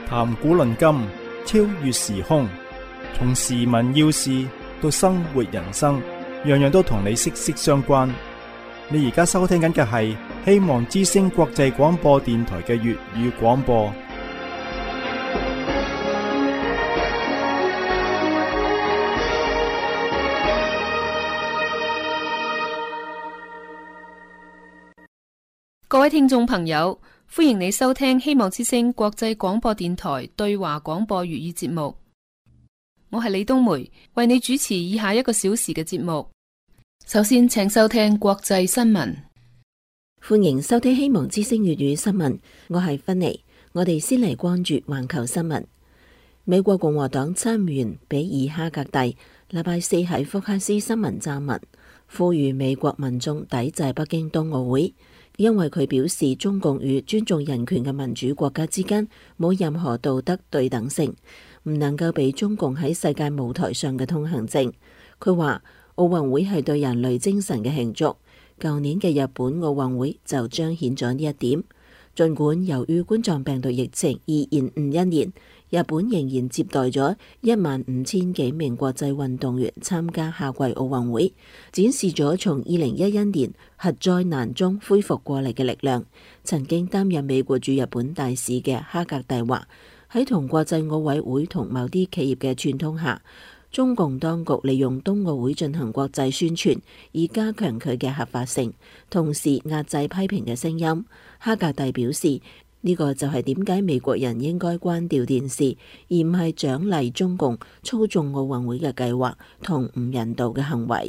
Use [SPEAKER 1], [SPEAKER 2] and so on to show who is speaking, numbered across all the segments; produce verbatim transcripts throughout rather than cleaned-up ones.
[SPEAKER 1] 談古論今，超越時空，從時聞要事到生活人生，樣樣都同你息息相關。你而家收聽緊嘅係希望之聲國際廣播電台嘅粵語廣播。
[SPEAKER 2] 各位聽眾朋友，歡迎你收聽希望之聲國際廣播電台對華廣播粵語節目。我係李冬梅，為你主持以下一個小時嘅節目。首先，請收聽國際新聞。
[SPEAKER 3] 歡迎收聽希望之聲粵語新聞，我係芬妮。我哋先嚟關注環球新聞。美國共和黨參議員比爾哈格蒂禮拜四喺福克斯新聞撰文，呼籲美國民眾抵制北京冬奧會。因為佢表示中共與尊重人權嘅民主國家之間冇任何道德對等性，唔能夠俾中共喺世界舞台上嘅通行證。佢話奧運會係對人類精神嘅慶祝，舊年嘅日本奧運會就彰顯咗呢一點。儘管由於冠狀病毒疫情而延誤一年，日本仍然接待咗一萬五千幾名國際運動員參加夏季奧運會，展示咗從二零一一年核災難中恢復過嚟嘅力量。曾經擔任美國駐日本大使嘅哈格蒂話，喺同國際奧委會同某啲企業嘅串通下，中共當局利用冬奧會進行國際宣傳，以加強佢嘅合法性，同時壓制批評嘅聲音。哈格蒂表示，呢個就係點解美國人應該關掉電視，而唔係獎勵中共操縱奧運會嘅計劃同唔人道嘅行為。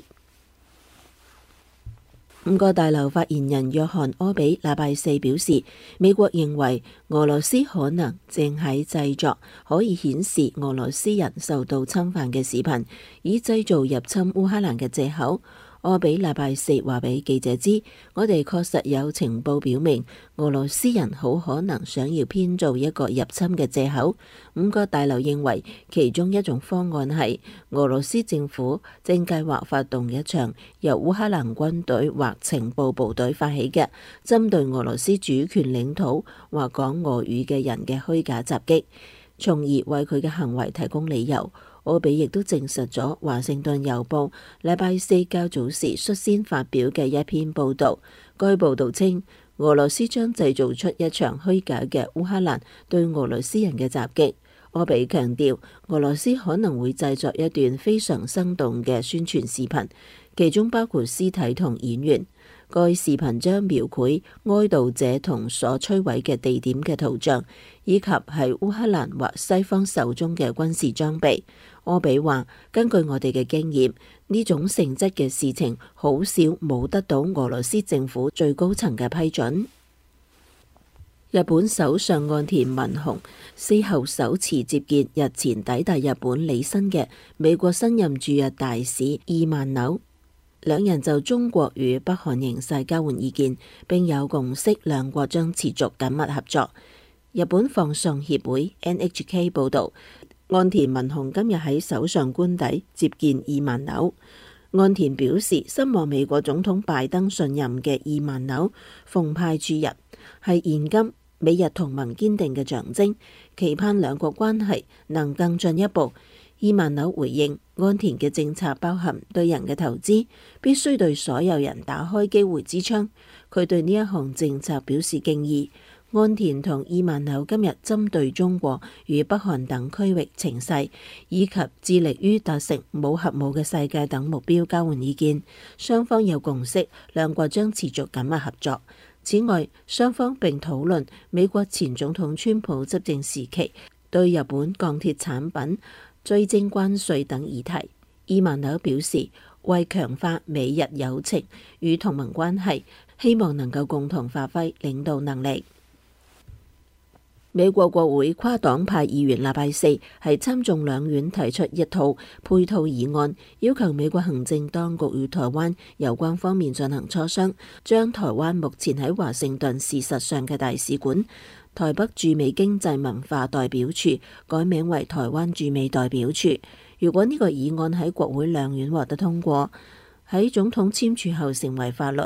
[SPEAKER 3] 五角大樓發言人約翰柯比禮拜四表示，美國認為俄羅斯可能正喺製作可以顯示俄羅斯人受到侵犯嘅視頻，以製造入侵烏克蘭嘅藉口。柯比禮拜四話俾記者知，我哋確實有情報表明俄羅斯人好可能想要編造一個入侵嘅藉口。五角大樓認為其中一種方案係俄羅斯政府正計劃發動一場由烏克蘭軍隊或情報部隊發起嘅針對俄羅斯主權領土或講俄語嘅人嘅虛假襲擊，從而為佢嘅行為提供理由。柯比亦都證實咗華盛頓郵報禮拜四較早時率先發表嘅一篇報導。該報導稱，俄羅斯將製造出一場虛假嘅烏克蘭對俄羅斯人嘅襲擊。柯比強調，俄羅斯可能會製作一段非常生動嘅宣傳視頻，其中包括屍體同演員。該視頻將描繪哀悼者同所摧毀嘅地點嘅圖像，以及係烏克蘭或西方手中嘅軍事裝備。柯比話，根據我哋嘅經驗，呢種性質嘅事情好少冇得到俄羅斯政府最高層嘅批准。日本首相岸田文雄先後首次接見日前抵達日本履新嘅美國新任駐日大使伊萬紐，兩人就中國與北韓形勢交換意見，並有共識，兩國將持續緊密合作。日本放送協會 N H K 報導，岸田文雄今日喺首相官邸接見伊萬紐。岸田表示，深獲美國總統拜登信任嘅伊萬紐奉派駐日，係現今美日同盟堅定嘅象徵，期盼兩國關係能更進一步。伊萬紐回應，岸田嘅政策包含對人嘅投資，必須對所有人打開機會之窗。佢對呢一項政策表示敬意。岸田同伊萬紐今日針對中國與北韓等區域情勢，以及致力於達成冇核武嘅世界等目標交換意見，雙方有共識，兩國將持續緊密合作。此外，雙方並討論美國前總統川普執政時期對日本鋼鐵產品追徵關稅等議題。伊萬紐表示，為強化美日友情與同盟關係，希望能夠共同發揮領導能力。美國國會跨黨派議員禮拜四喺參眾兩院提出一套配套議案，要求美國行政當局與台灣有關方面進行磋商，將台灣目前喺華盛頓事實上嘅大使館台北駐美經濟文化代表處改名為台灣駐美代表處。如果呢個議案喺國會兩院獲得通過，喺總統簽署後成為法律，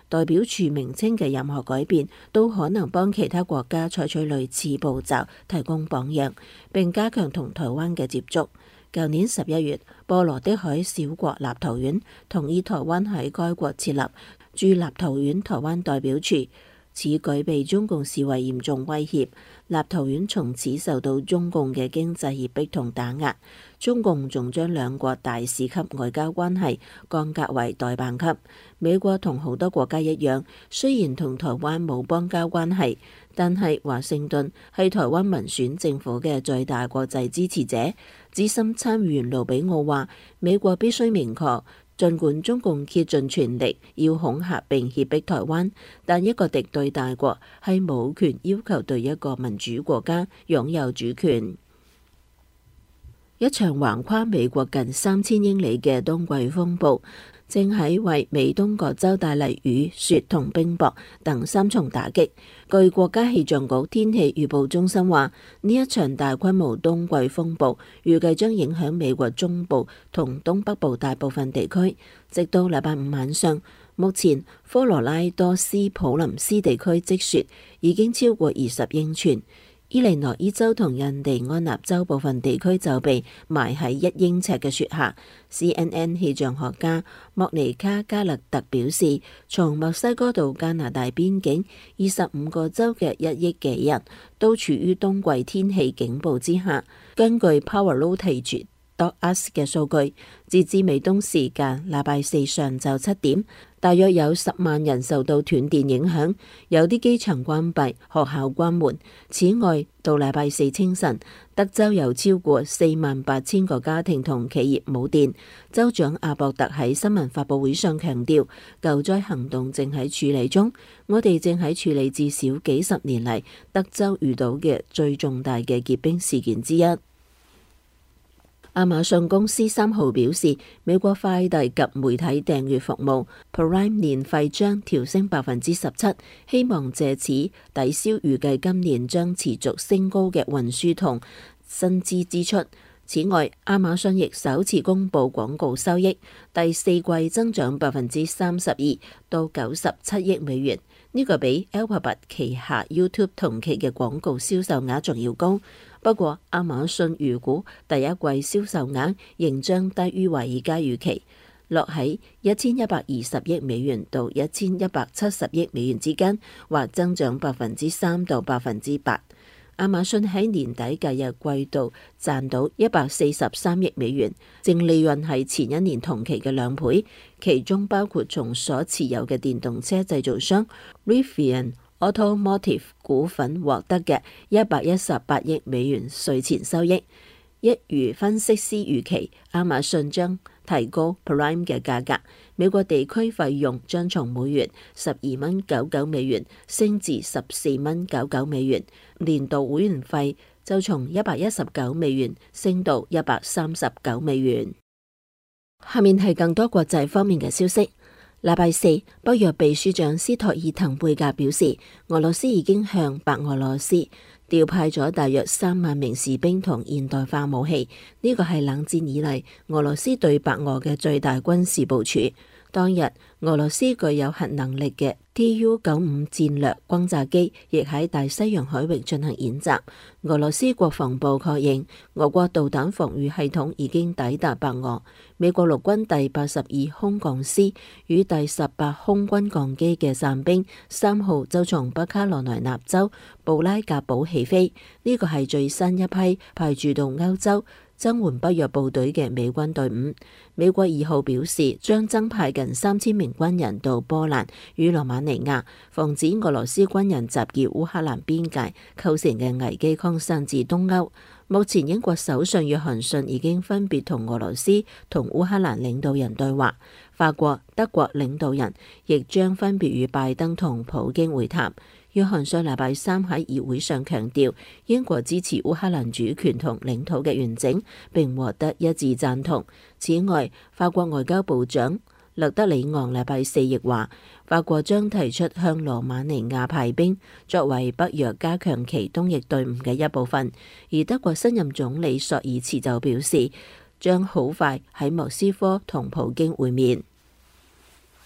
[SPEAKER 3] 代表處名稱嘅任何改變都可能幫其他國家採取類似步驟提供榜樣，並加強同台灣嘅接觸。舊年十一月，波羅的海小國立陶宛同意台灣喺該國設立駐立陶宛台灣代表處，此舉被中共視為嚴重威脅。立陶宛從此受到中共嘅經濟脅迫同打壓，中共仲將兩國大使級外交關係降格為代辦級。美國同好多國家一樣，雖然同台灣冇邦交關係，但係華盛頓係台灣民選政府嘅最大國際支持者。資深參議員盧比奧話：美國必須明確，儘管中共竭盡全力要恐嚇並脅迫台灣，但一個敵對大國係冇權要求對一個民主國家擁有主權。一場橫跨美國近三千英里嘅冬季風暴正喺為美東各州帶嚟雨雪同冰雹等三重打擊。據國家氣象局天氣預報中心話，呢一場大規模冬季風暴預計將影響美國中部同東北部大部分地區，直到禮拜五晚上。目前科羅拉多斯普林斯地區積雪已經超過二十英寸。伊利諾伊州同印第安納州部分地區就被埋喺一英尺嘅雪下。C N N 氣象學家莫尼卡加勒特表示，從墨西哥到加拿大邊境，二十五個州嘅一億幾人都處於冬季天氣警報之下。根據 Power Outage dot us 嘅數據，截至美東時間禮拜四上晝七點，大約有十萬人受到斷電影響，有啲機場關閉，學校關門。此外，到禮拜四清晨，德州有超過四萬八千個家庭同企業冇電。州長阿博特喺新聞發佈會上強調，救災行動正喺處理中，我哋正喺處理至少幾十年嚟德州遇到嘅最重大嘅結冰事件之一。亞馬遜公司三號表示，美國快遞及媒體訂閱服務 Prime 年費將調升百分之十七，希望借此抵消預計今年將持續升高嘅運輸同薪資支出。此外，亞馬遜亦首次公布廣告收益，第四季增長百分之三十二到九十七億美元，呢、這個比 Alphabet 旗下 YouTube 同期嘅廣告銷售額仲要高。不過，亞馬遜預估第一季銷售額仍將低於華爾街預期，落喺一千一百二十億美元到一千一百七十億美元之間，或增長百分之三到百分之八。亞馬遜喺年底計日季度賺到一百四十三億美元，淨利潤係前一年同期嘅兩倍，其中包括從所持有嘅電動車製造商 Rivian Automotive 股份獲得嘅一百一十八億美元稅前收益。一如分析師預期，亞馬遜將提高 Prime 嘅價格，美國地區費用將從每月十二蚊九九美元升至十四蚊九九美元，年度會員費就從一百一十九美元升到一百三十九美元。下面係更多國際方面嘅消息。禮拜四，北約秘書長斯托爾滕貝格表示，俄羅斯已經向白俄羅斯調派咗大約三萬名士兵同現代化武器，呢個係冷戰以嚟俄羅斯對白俄嘅最大軍事部署。當日，俄羅斯具有核能力嘅 T U 九五戰略轟炸機亦喺大西洋海域進行演習。俄羅斯國防部確認，俄國導彈防禦系統已經抵達白俄。美國陸軍第八十二空降師與第十八空軍降機嘅傘兵三號就從北卡羅來納州布拉格堡起飛，呢個係最新一批派駐到歐洲增援北約部隊嘅美軍隊伍。美國二號表示，將增派近三千名軍人到波蘭與羅馬尼亞，防止俄羅斯軍人集結烏克蘭邊界構成嘅危機擴散至東歐。目前英國首相約翰遜已經分別同俄羅斯同烏克蘭領導人對話，法國、德國領導人亦將分別與拜登同普京會談。約翰遜禮拜三喺議會上強調，英國支持烏克蘭主權同領土嘅完整，並獲得一致贊同。此外，法國外交部長勒德里昂禮拜四亦話，法國將提出向羅馬尼亞派兵，作為北約加強其東翼隊伍嘅一部分。而德國新任總理朔爾茨就表示，將好快喺莫斯科同普京會面。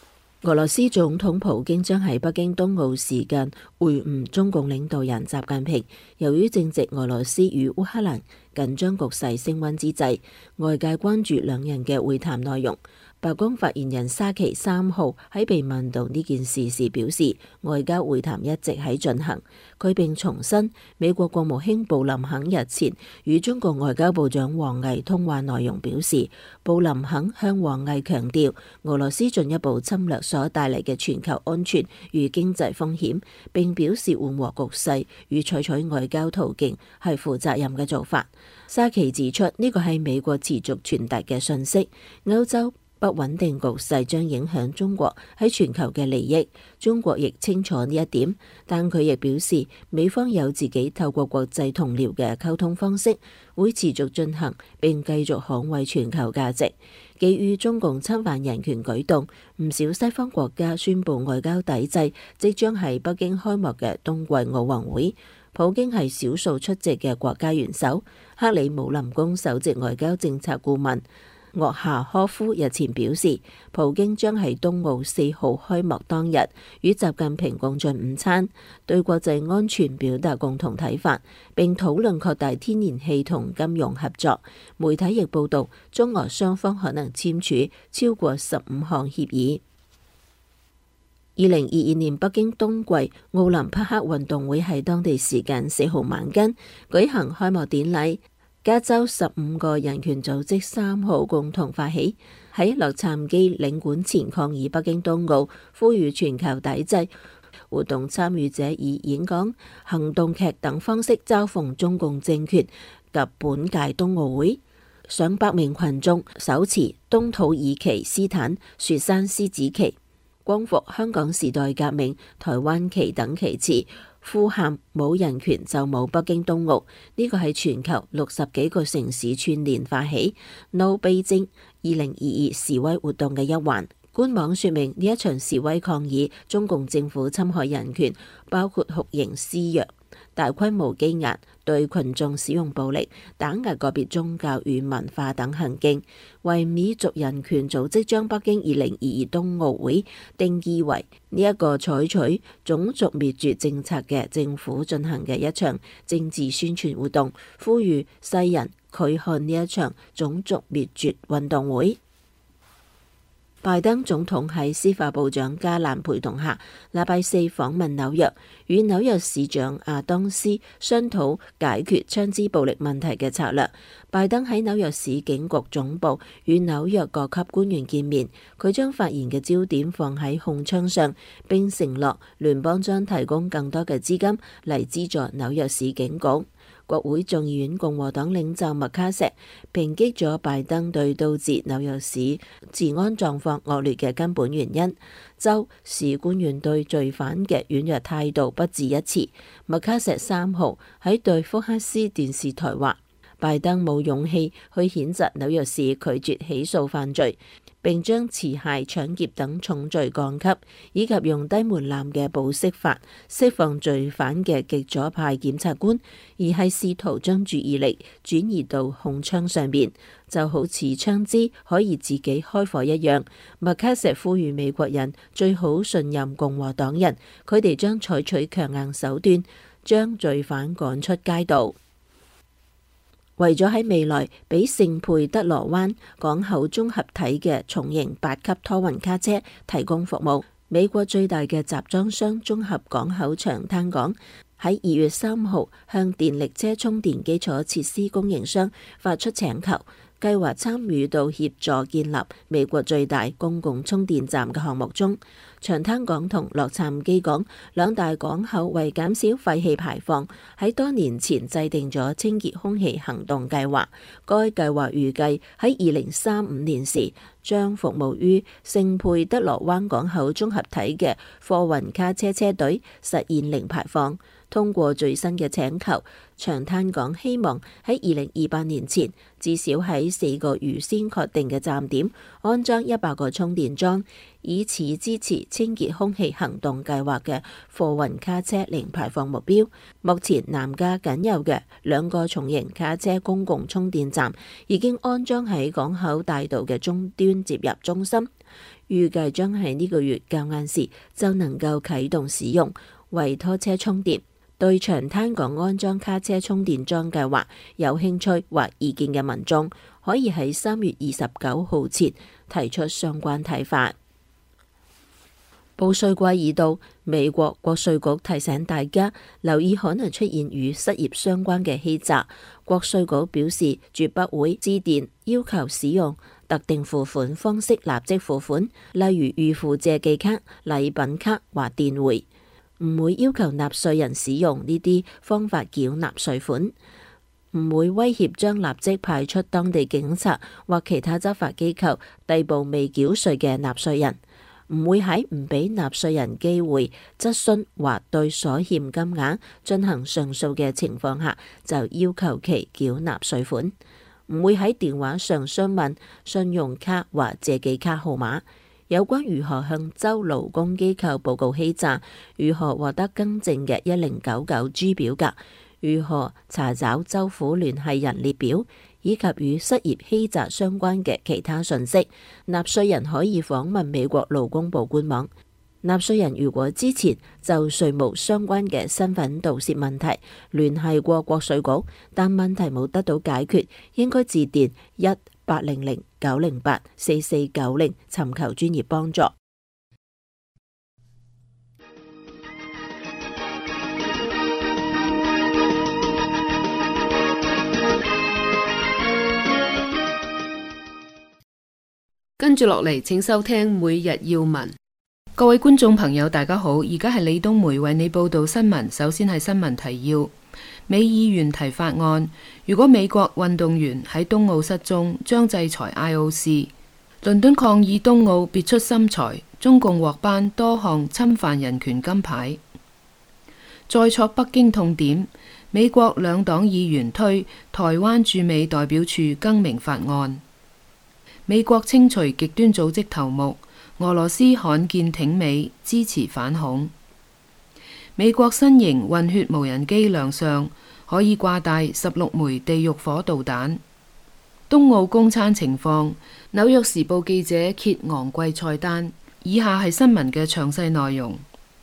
[SPEAKER 3] 俄羅斯總統普京將喺北京冬奧時間會晤中共領導人習近平。由於正值俄羅斯與烏克蘭緊張局勢升溫之際，外界關注兩人嘅會談內容。白宮發言人沙奇三號喺被問到呢件事時表示，外交會談一直喺進行。佢並重申，美國國務卿布林肯日前與中國外交部長王毅通話內容表示，布林肯向王毅強調，俄羅斯進一步侵略所帶嚟嘅全球安全與經濟風險，並表示緩和局勢與採取外交途徑係負責任嘅做法。沙奇指出，呢個係美國持續傳達嘅訊息，歐洲不穩定局勢將影響中國喺全球嘅利益，中國亦清楚呢一點。但佢亦表示，美方有自己透過國際同僚嘅溝通方式，會持續進行並繼續捍衛全球價值。基於中共侵犯人權舉動，唔少西方國家宣布外交抵制即將喺北京開幕嘅冬季奧運會。普京係少數出席嘅國家元首。克里姆林宮首席外交政策顧問岳夏科夫日前表示，普京將喺冬奧四號開幕當日與習近平共進午餐，對國際安全表達共同睇法，並討論擴大天然氣同金融合作。媒體亦報道，中俄雙方可能簽署超過十五項協議。二零二二年北京冬季奧林匹克運動會喺當地時間四號晚間舉行開幕典禮。加州十五個人權組織三號共同發起，喺洛杉磯領館前抗議北京冬奧，呼籲全球抵制。活動參與者以演講、行動劇等方式嘲諷中共政權及本屆冬奧會。上百名群眾手持東土耳其斯坦雪山獅子旗、光復香港時代革命台灣旗等旗幟，呼喊冇人權就冇北京冬奧。呢個係全球六十幾個城市串聯發起 No Beijing 二零二二示威活動嘅一環。官網說明呢一場示威抗議中共政府侵害人權，包括酷刑施虐、大規模羈押、對群眾使用暴力、打壓個別宗教與文化等行徑。維吾爾族人權組織將北京二零二二冬奧會定義為呢一個採取種族滅絕政策嘅政府進行嘅一場政治宣傳活動，呼籲世人拒看呢一場種族滅絕運動會。拜登總統喺司法部長加蘭陪同下，禮拜四訪問紐約，與紐約市長阿當斯商討解決槍支暴力問題嘅策略。拜登喺紐約市警局總部與紐約各級官員見面，佢將發言嘅焦點放喺控槍上，並承諾聯邦將提供更多嘅資金嚟資助紐約市警局。國會眾議院共和黨領袖麥卡錫抨擊咗拜登對導致紐約市治安狀況惡劣嘅根本原因，州市官員對罪犯嘅軟弱態度不止一詞。麥卡錫三號喺對福克斯電視台話，拜登冇勇氣去譴責紐約市拒絕起訴犯罪，並將持械、搶劫等重罪降級，以及用低門檻嘅保釋法釋放罪犯嘅極左派檢察官，而係試圖將注意力轉移到控槍上邊，就好似槍支可以自己開火一樣。麥卡錫呼籲美國人最好信任共和黨人，佢哋將採取強硬手段將罪犯趕出街道。為咗喺未來俾聖佩德羅灣港口綜合體嘅重型八級拖運卡車提供服務，美國最大嘅集裝箱綜合港口長灘港喺二月三號向電力車充電基礎設施供應商發出請求，計劃參與到協助建立美國最大公共充電站嘅項目中。長灘港同洛杉磯港兩大港口為減少廢氣排放，喺多年前制定咗清潔空氣行動計劃。該計劃預計喺二零三五年時將服務於聖佩德羅灣港口綜合體嘅貨運卡車車隊實現零排放。通過最新嘅請求，長灘港希望喺二零二八年前至少喺四個預先確定嘅站點安裝一百個充電樁，以此支持清潔空氣行動計劃嘅貨運卡車零排放目標。目前南加僅有嘅兩個重型卡車公共充電站已經安裝喺港口大道嘅終端接入中心。 預計將喺呢個月較晏時就能夠啟動使用，為拖車充電。對長灘港安裝卡車充電樁計劃有興趣或意見嘅民眾，可以喺三月二十九號前提出相關睇法。報稅季已到，美國國稅局提醒大家留意可能出現與失業相關嘅欺詐。國稅局表示，絕不會致電要求使用特定付款方式立即付款，例如預付借記卡、禮品卡或電匯，唔會要求納稅人使用呢啲方法繳納稅款，唔會威脅將立即派出當地警察或其他執法機構逮捕未繳稅嘅納稅人，唔會喺唔俾納稅人機會質詢或對所欠金額進行上訴嘅情況下就要求其繳納稅款，唔會喺電話上詢問信用卡或借記卡號碼。有關如何向州勞工機構報告欺詐、如何獲得更正嘅一零九九 G 表格、如何查找州府聯繫人列表，以及與失業欺詐相關嘅其他信息，納稅人可以訪問美國勞工部官網。納稅人如果之前就稅務相關嘅身份盜竊問題聯繫過國稅局，但問題冇得到解決，應該致電一八零零九零八四四九零尋求專業幫助。
[SPEAKER 2] 跟住落嚟，請收聽每日要聞。各位觀眾朋友，大家好，而家係李冬梅為你報道新聞。首先係新聞提要：美議員提法案，如果美國運動員喺冬奧失蹤，將制裁 I O C。倫敦抗議冬奧別出心裁，中共獲頒多項侵犯人權金牌。再挫北京痛點，美國兩黨議員推台灣駐美代表處更名法案。美國清除極端組織頭目，俄羅斯罕見挺美支持反恐。美國新型混血無人機亮相，可以掛帶十六枚地獄火導彈。冬奧供餐情況，紐約時報記者揭昂貴菜單。以下係新聞嘅詳細內容。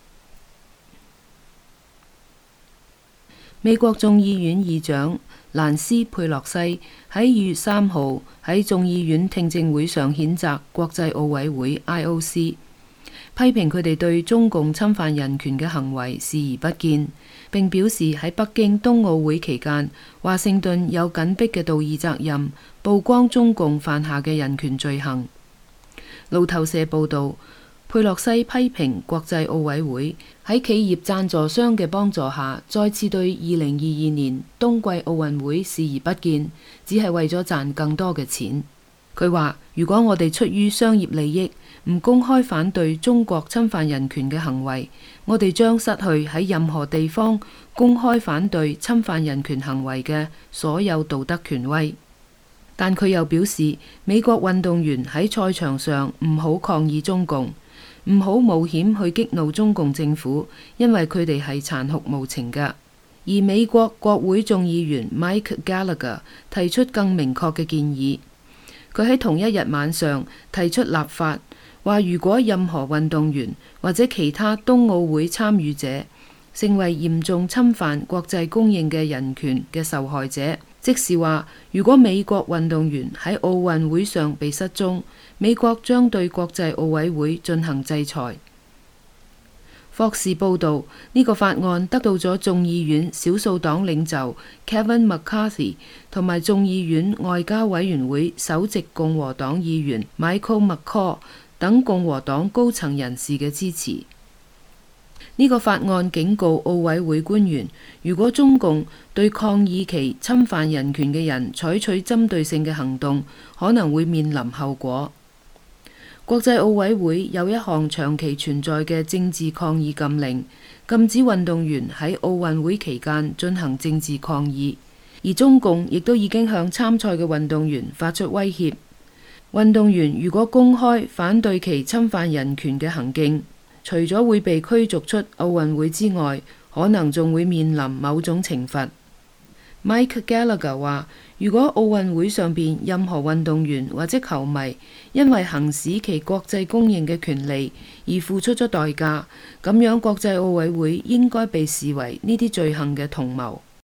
[SPEAKER 2] 美國眾議院議長蘭斯佩洛西喺二月三號喺眾議院聽證會上譴責國際奧委會 I O C， 批評佢哋對中共侵犯人權嘅行為視而不見，並表示喺北京冬奧會期間，華盛頓有緊迫嘅道義責任，曝光中共犯下嘅人權罪行。路透社報道，佩洛西批評國際奧委會喺企業贊助商嘅幫助下，再次對二零二二年冬季奧運會視而不見，只係為咗賺更多嘅錢。佢話：如果我哋出於商業利益，唔公開反對中國侵犯人權嘅行為，我哋將失去喺任何地方公開反對侵犯人權行為嘅所有道德權威。但佢又表示，美國運動員喺賽場上唔好抗議中共，唔好冒險去激怒中共政府，因為佢哋係殘酷無情㗎。而美國國會眾議員 Mike Gallagher 提出更明確嘅建議，佢喺同一日晚上提出立法，話如果任何運動員或者其他冬奧會參與者成為嚴重侵犯國際公認嘅人權嘅受害者，即是話如果美國運動員喺奧運會上被失蹤，美國將對國際奧委會進行制裁。霍士報道，呢個法案得到咗眾議院少數黨領袖 Kevin McCarthy 同埋眾議院外交委員會首席共和黨議員 Michael McCaul 等共和黨高層人士嘅支持。呢個法案警告奧委會官員，如果中共對抗議其侵犯人權嘅人採取針對性嘅行動，可能會面臨後果。國際奧委會有一項長期存在嘅政治抗議禁令，禁止運動員喺奧運會期間進行政治抗議，而中共亦都已經向參賽嘅運動員發出威脅，運動員如果公開反對其侵犯人權嘅行徑，除咗會被驅逐出奧運會之外，可能仲會面臨某種懲罰。 Mike Gallagher 話：如果奧運會上邊任何運動員或者球迷因為行使其國際公認嘅權利而付出咗代價，咁樣國際奧委會應該被視為呢啲罪行嘅同謀。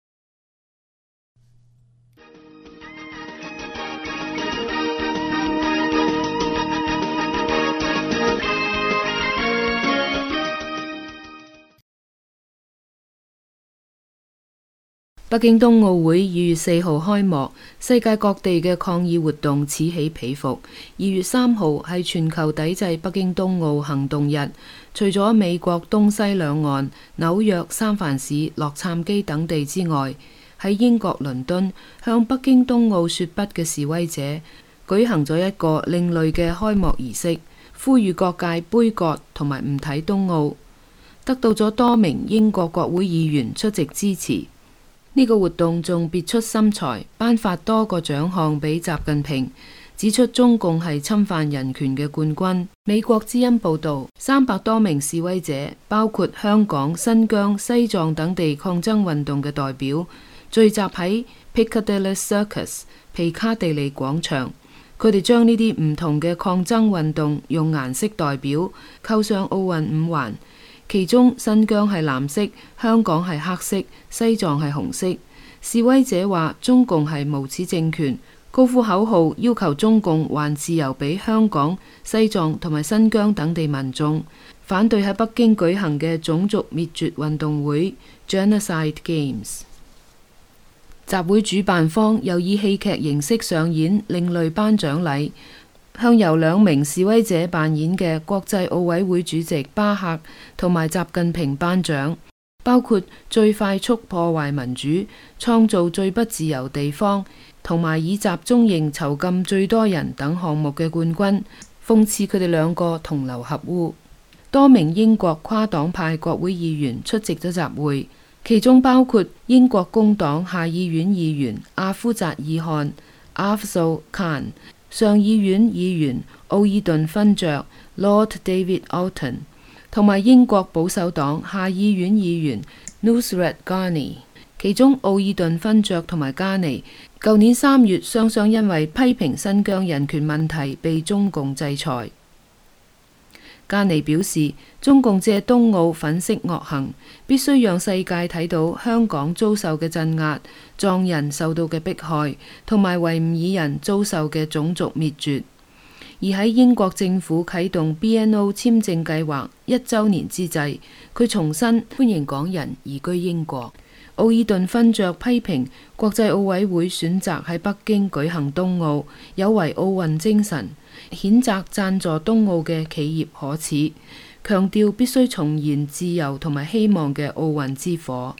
[SPEAKER 2] 北京冬奧會二月四號開幕，世界各地嘅抗議活動此起彼伏。二月三號係全球抵制北京冬奧行動日，除咗美國東西兩岸、紐約、三藩市、洛杉磯等地之外，喺英國倫敦向北京冬奧說不嘅示威者舉行咗一個另類嘅開幕儀式，呼籲各界杯葛同埋唔睇冬奧，得到咗多名英國國會議員出席支持。呢個活動仲別出心裁，頒發多個獎項俾習近平，指出中共係侵犯人權嘅冠軍。美國之音報道，三百多名示威者，包括香港、新疆、西藏等地抗爭運動嘅代表，聚集喺 Piccadilly Circus 皮卡地利廣場。佢哋將呢啲唔同嘅抗爭運動用顏色代表，扣上奧運五環。其中新疆係藍色，香港係黑色，西藏係紅色。示威者話中共係無恥政權，高呼口號要求中共還自由俾香港、西藏同埋新疆等地民眾，反對喺北京舉行嘅種族滅絕運動會 Genocide Games。集會主辦方又以戲劇形式上演另類頒獎禮，向由兩名示威者扮演嘅國際奧委會主席巴赫同埋習近平頒獎，包括最快速破壞民主、創造最不自由地方同埋以集中營囚禁最多人等項目嘅冠軍，諷刺佢哋兩個同流合污。多名英國跨黨派國會議員出席咗集會，其中包括英國工黨下議院議員阿夫扎爾汗 Afzal Khan、上議院議員奧爾頓勳爵 Lord David Alton 同埋英國保守黨下議院議員 Nusrat Ghani。其中奧爾頓勳爵同埋加尼舊年三月雙雙因為批評新疆人權問題被中共制裁。加尼表示，中共借冬奧粉飾惡行，必須讓世界睇到香港遭受嘅鎮壓、藏人受到嘅迫害，同埋維吾爾人遭受嘅種族滅絕。而喺英國政府啟動 B N O 簽證計劃一週年之際，佢重申歡迎港人移居英國。奧爾頓勳爵批評國際奧委會選擇喺北京舉行冬奧，有違奧運精神，譴責贊助冬奧嘅企業可恥，強調必須重燃自由同埋希望嘅奧運之火。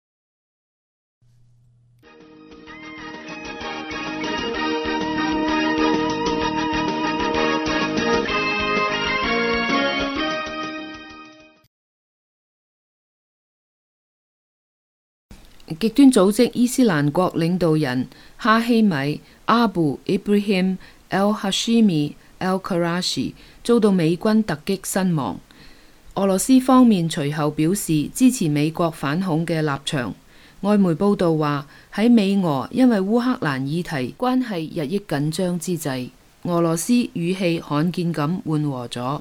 [SPEAKER 2] 極端組織伊斯蘭國領導人哈希米 Abu Ibrahim al-Hashimi al-Qurashi 遭到美軍突擊身亡。俄羅斯方面隨後表示支持美國反恐嘅立場。外媒報道話，喺美俄因為烏克蘭議題關係日益緊張之際，俄羅斯語氣罕見咁緩和咗。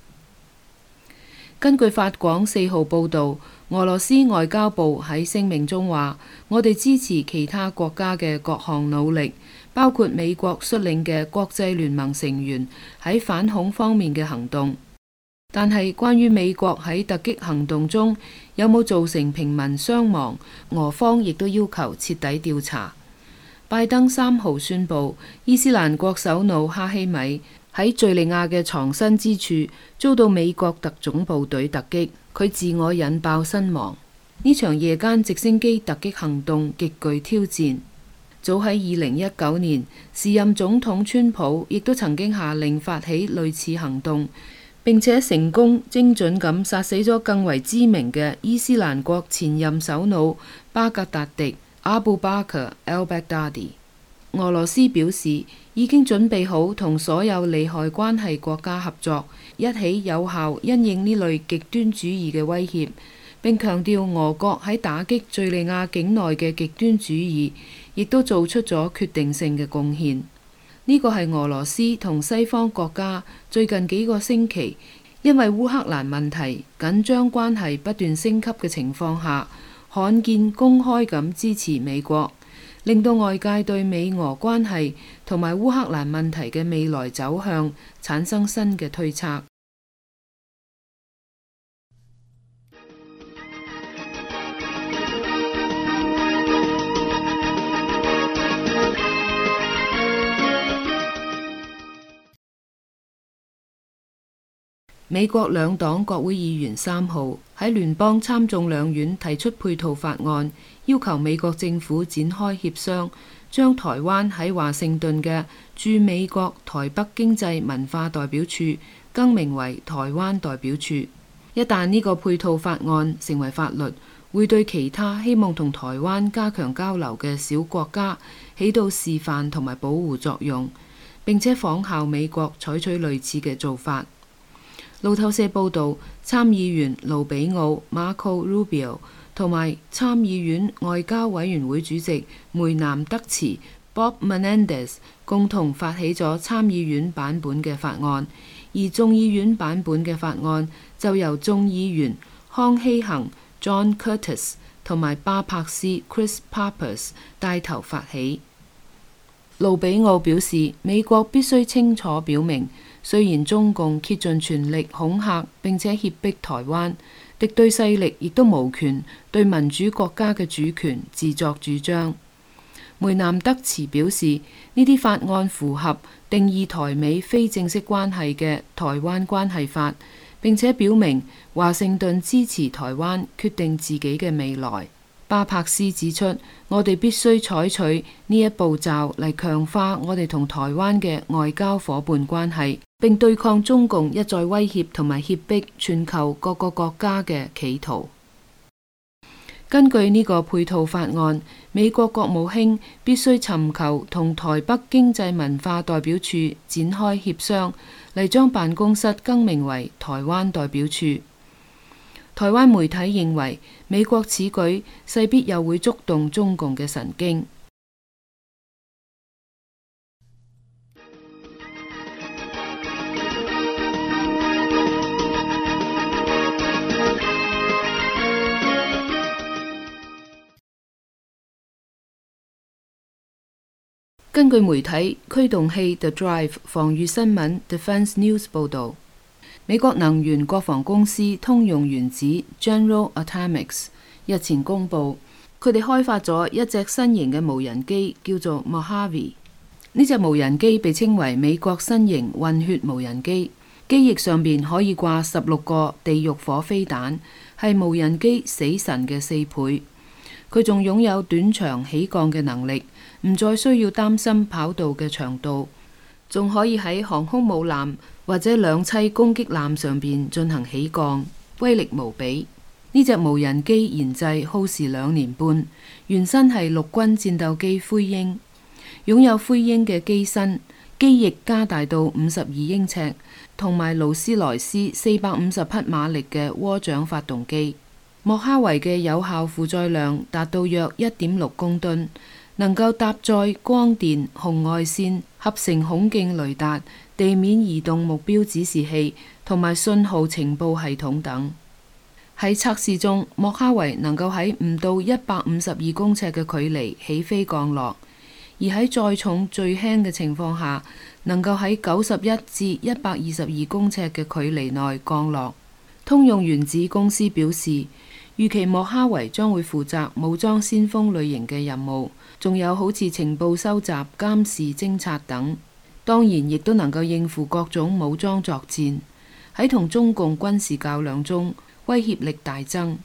[SPEAKER 2] 根據法廣四號報導，俄羅斯外交部喺聲明中話：我哋支持其他國家嘅各項努力，包括美國率領嘅國際聯盟成員喺反恐方面嘅行動。但係關於美國喺突擊行動中有冇造成平民傷亡，俄方亦都要求徹底調查。拜登三號宣布，伊斯蘭國首腦哈希米喺敘利亞嘅藏身之處遭到美國特種部隊突擊，佢自我引爆身亡。呢場夜間直升機突擊行動極具挑戰。早喺二零一九年，時任總統川普亦都曾經下令發起類似行動，並且成功精準咁殺死咗更為知名嘅伊斯蘭國前任首腦巴格達迪 Abu Bakr al-Baghdadi。俄羅斯表示已經準備好同所有利害關係國家合作，一起有效因應呢類極端主義嘅威脅， 並強調俄國喺打擊敘利亞境內嘅極端主義，亦都做出咗決定性嘅貢獻。呢個係俄羅斯同西方國家最近幾個星期因為烏克蘭問題緊張關係不斷升級嘅情況下，罕見公開咁支持美國，令到外界對美俄關係同埋烏克蘭問題嘅未來走向產生新嘅推測。美國兩黨國會議員三號喺聯邦參眾兩院提出配套法案，要求美國政府展開協商，將台灣喺華盛頓嘅駐美國台北經濟文化代表處更名為台灣代表處。一旦呢個配套法案成為法律，會對其他希望同台灣加強交流嘅小國家起到示範同埋保護作用，並且仿效美國採取類似嘅做法。路透社報導，參議員盧比奧 Marco Rubio 同埋參議院外交委員會主席梅南德茨 Bob Menendez 共同發起咗參議院版本嘅法案，而眾議院版本嘅法案就由眾議員康希恒 John Curtis 同埋巴柏斯 Chris Pappas 帶頭發起。盧比奧表示，美國必須清楚表明，雖然中共竭盡全力恐嚇並且脅迫台灣，敵對勢力亦都無權對民主國家嘅主權自作主張。梅南德茨表示，呢啲法案符合定義台美非正式關係嘅台灣關係法，並且表明華盛頓支持台灣決定自己嘅未來。巴柏斯指出，我哋必須採取呢一步驟嚟強化我哋同台灣嘅外交夥伴關係，並對抗中共一再威脅同埋脅迫全球各個國家嘅企圖。根據呢個配套法案，美國國務卿必須尋求同台北經濟文化代表處展開協商，嚟將辦公室更名為台灣代表處。台灣媒體認為，美國此舉勢必又會觸動中共嘅神經。根據媒體驅動器 The Drive 防禦新聞 Defense News 報導，美國能源國防公司通用原子 General Atomics 日前公佈，佢哋開發咗一隻新型嘅無人機，叫做 Mojave。呢隻無人機被稱為美國新型混血無人機，機翼上邊可以掛十六個地獄火飛彈，係無人機死神嘅四倍。佢仲擁有短長起降嘅能力，唔再需要擔心跑道嘅長度，仲可以喺航空母艦或者兩棲攻擊艦上邊進行起降，威力無比。呢隻無人機研製耗時兩年半，原身係陸軍戰鬥機灰鷹，擁有灰鷹嘅機身，機翼加大到五十二英尺，同埋勞斯萊斯四百五十匹馬力嘅渦掌發動機。莫哈維嘅有效負載量達到約一點六公噸，能夠搭載光電、紅外線、合成孔徑雷達、地面移動目標指示器同埋信號情報系統等。喺測試中，莫哈維能夠喺唔到一百五十二公尺嘅距離起飛降落，而喺載重最輕嘅情況下，能夠喺九十一至一百二十二公尺嘅距離內降落。通用原子公司表示，預期莫哈維將會負責武裝先鋒類型嘅任務，仲有好似情報收集、監視、偵察等。當然，亦都能夠應付各種武裝作戰。喺同中共軍事較量中，威脅力大增。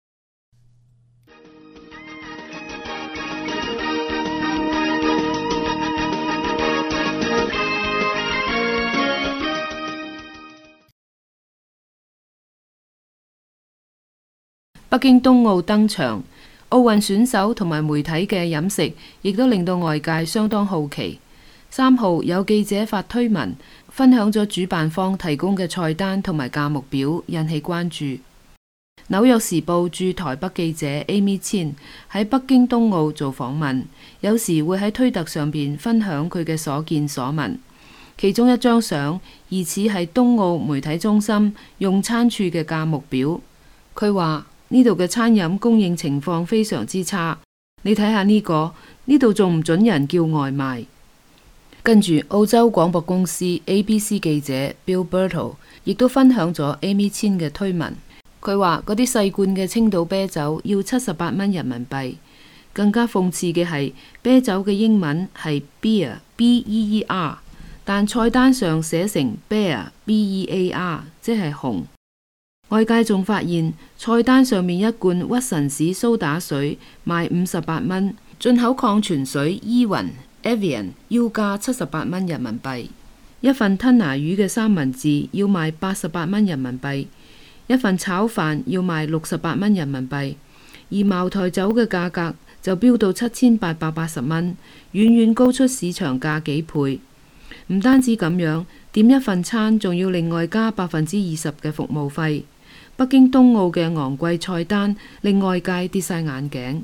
[SPEAKER 2] 北京冬奧登場，奧運選手同埋媒體嘅飲食亦都令到外界相當好奇。三號有記者發推文，分享咗主辦方提供嘅菜單同埋價目表，引起關注。 紐約時報駐台北記者 Amy Chin 喺北京冬奧做訪問，有時會喺推特上邊分享佢嘅所見所聞。其中一張相疑似係冬奧媒體中心用餐處嘅價目表。佢話呢度嘅餐飲供應情況非常之差，你睇下呢個，呢度仲唔准人叫外賣。跟住澳洲廣播公司 A B C 記者 Bill Berto 亦都分享咗 Amy Chin 嘅推文。佢話嗰啲細罐嘅青島啤酒要七十八蚊人民幣。更加諷刺嘅係啤酒嘅英文係 beer B E E R， 但菜單上寫成 bear B E A R， 即係紅。外界仲發現菜單上面一罐屈臣氏蘇打水賣五十八蚊，進口礦泉水依雲 Evian 要價七十八蚊人民幣。一份吞拿魚嘅三文治要賣八十八蚊人民幣。一份炒飯要賣六十八蚊人民幣，而茅台酒嘅價格就飆到七千八百八十蚊，遠遠高出市場價幾倍。唔單止咁樣，點一份餐仲要另外加百分之二十嘅服務費。北京冬奧嘅昂貴菜單令外界跌晒眼鏡。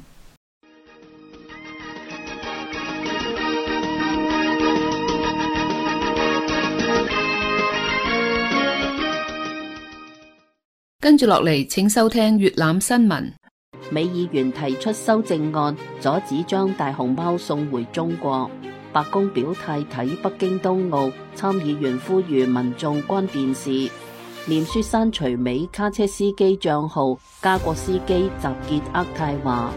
[SPEAKER 2] 跟住落嚟，請收聽粵覽新聞。
[SPEAKER 3] 美議員提出修正案，阻止將大熊貓送回中國。白宮表態睇北京冬奧，參議員呼籲民眾關電視。臉書刪除美卡車司機賬號，加國司機集結渥太華。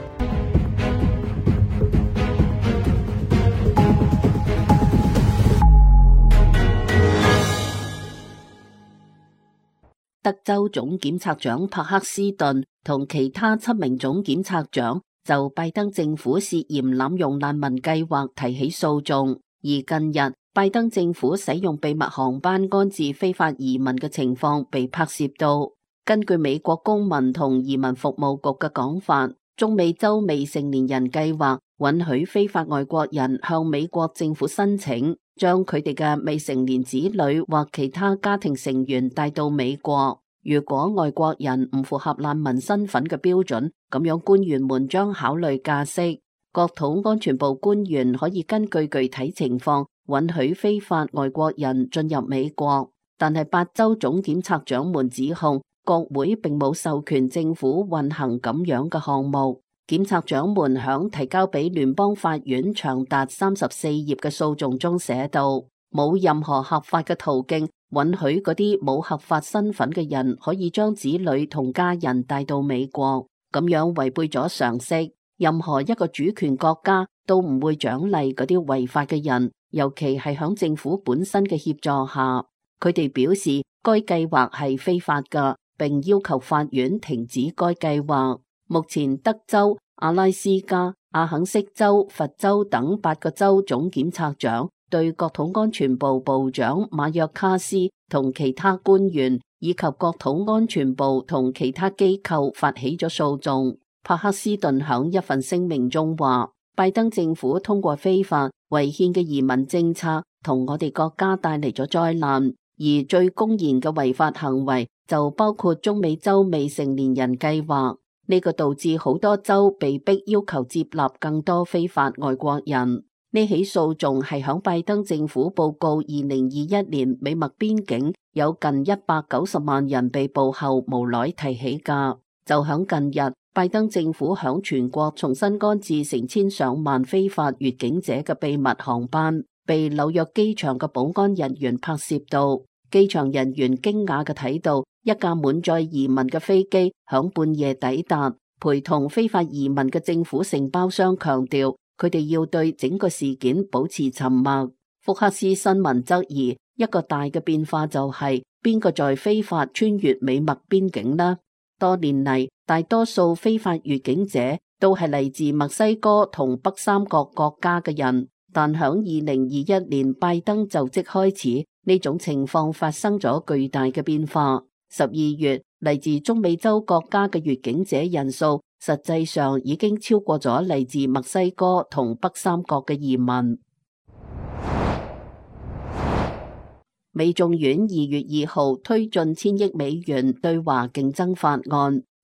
[SPEAKER 3] 德州總檢察長帕克斯頓同其他七名總檢察長就拜登政府涉嫌濫用難民計劃提起訴訟，而近日拜登政府使用秘密航班安置非法移民嘅情況被拍攝到。根據美國公民同移民服務局嘅講法，中美洲未成年人計劃允許非法外國人向美國政府申請，將佢哋嘅未成年子女或其他家庭成員帶到美國。如果外國人唔符合難民身份嘅標準，咁樣官員們將考慮加息。國土安全部官員可以根據具體情況允許非法外國人進入美國，但係八州總檢察長們指控國會並冇授權政府運行咁樣嘅項目。檢察長們響提交俾聯邦法院長達三十四頁嘅訴訟中寫道，冇任何合法嘅途徑允許嗰啲冇合法身份嘅人可以將子女同家人帶到美國，咁樣違背咗常識。任何一個主權國家都唔會獎勵嗰啲違法嘅人，尤其係響政府本身嘅協助下。佢哋表示該計劃係非法㗎，並要求法院停止該計劃。目前德州、阿拉斯加、阿肯色州、佛州等八個州總檢察長對國土安全部部長馬約卡斯同其他官員以及國土安全部同其他機構發起咗訴訟。帕克斯頓響一份聲明中話，拜登政府通過非法違憲嘅移民政策同我哋國家帶嚟咗災難，而最公然嘅違法行為就包括中美洲未成年人計劃。呢個導致好多州被逼要求接納更多非法外國人。呢起訴訟係響拜登政府報告二零二一年美墨邊境有近一百九十萬人被捕後無奈提起㗎。就響近日，拜登政府響全國重新安置成千上萬非法越境者嘅秘密航班，被紐約機場嘅保安人員拍攝到。機場人員驚訝嘅睇到一架滿載移民嘅飛機響半夜抵達，陪同非法移民嘅政府承包商強調，佢哋要對整個事件保持沉默。福克斯新聞質疑，一個大嘅變化就係邊個在非法穿越美墨邊境呢？多年嚟，大多數非法越境者都係嚟自墨西哥同北三角國家嘅人，但響二零二一年拜登就職開始，呢種情況發生咗巨大嘅變化。十二月嚟自中美洲國家嘅越境者人數，實際上已經超過咗嚟自墨西哥同北三角嘅移民。美眾院二月二號推進千億美元對華競爭法案，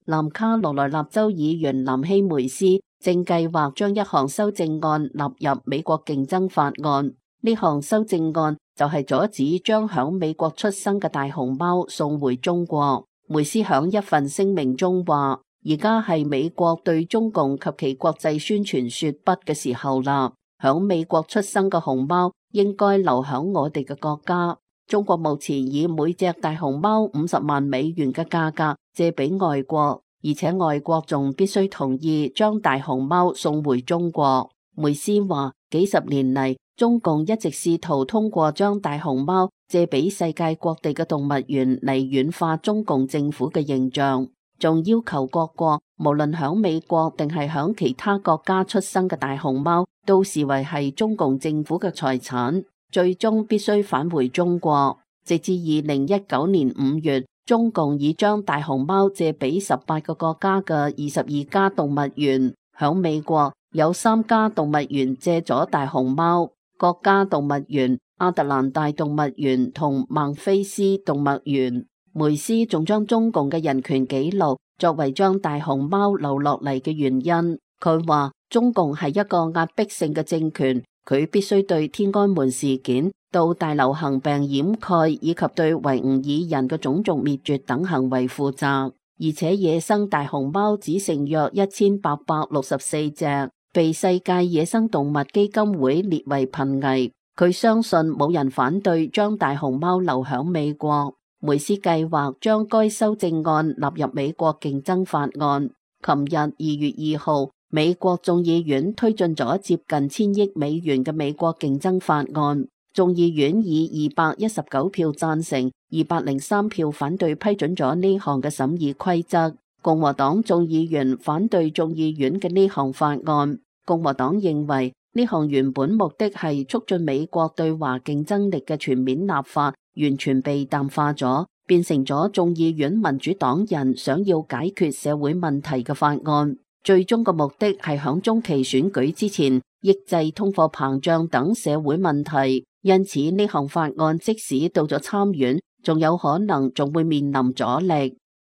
[SPEAKER 4] 南卡羅來納州議員南希梅斯正計劃將一項修正案納入美國競爭法案。呢項修正案就係阻止將響美國出生嘅大熊貓送回中國。梅斯響一份聲明中話：而家係美國對中共及其國際宣傳說不嘅時候啦。響美國出生嘅熊貓應該留響我哋嘅國家。中國目前以每隻大熊貓五十萬美元嘅價格借俾外國，而且外國仲必須同意將大熊貓送回中國。梅斯話：幾十年嚟，中共一直試圖通過將大熊貓借俾世界各地嘅動物園嚟軟化中共政府嘅形象，仲要求各國無論響美國定係響其他國家出生嘅大熊貓都視為係中共政府嘅財產，最終必須返回中國。直至二零一九年五月，中共已將大熊貓借俾十八個國家嘅二十二家動物園。響美國有三家動物園借咗大熊貓：國家動物園、亞特蘭大動物園同孟菲斯動物園。梅斯仲將中共嘅人權紀錄作為將大熊貓留落嚟嘅原因。佢話中共係一個壓迫性嘅政權，佢必須對天安門事件到大流行病掩蓋以及對維吾爾人嘅種族滅絕等行為負責。而且野生大熊貓只剩約一千八百六十四隻，被世界野生動物基金會列為瀕危。佢相信冇人反對將大熊貓留響美國。梅斯計劃將該修正案納入美國競爭法案。琴日二月二號，美國眾議院推進咗接近千億美元嘅美國競爭法案。眾議院以二百一十九票贊成、二百零三票反對批准咗呢項嘅審議規則。共和黨眾議員反對眾議院嘅呢項法案。共和黨認為呢項原本目的係促進美國對華競爭力嘅全面立法，完全被淡化咗，變成咗眾議院民主黨人想要解決社會問題嘅法案。最終嘅目的係響中期選舉之前抑制通貨膨脹等社會問題。因此呢項法案即使到咗參院，仲有可能仲會面臨阻力。